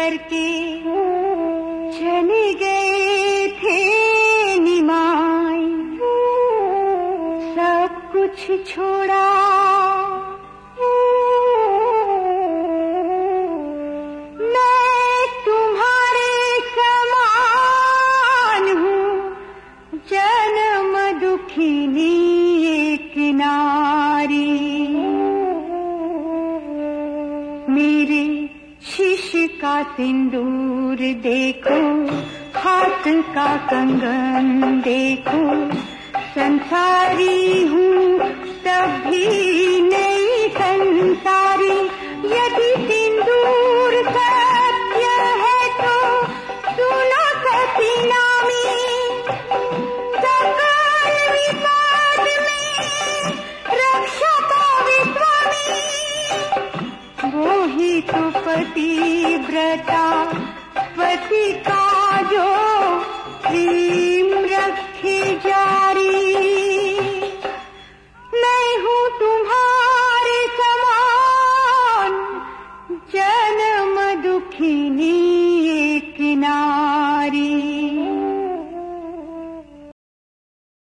करके चले गए थे निमाई, सब कुछ छोड़ा मैं तुम्हारे समान हूँ, जन्म दुखिनी एक नारी। मेरे शिश का सिंदूर देखो, हाथ का कंगन देखो, संसारी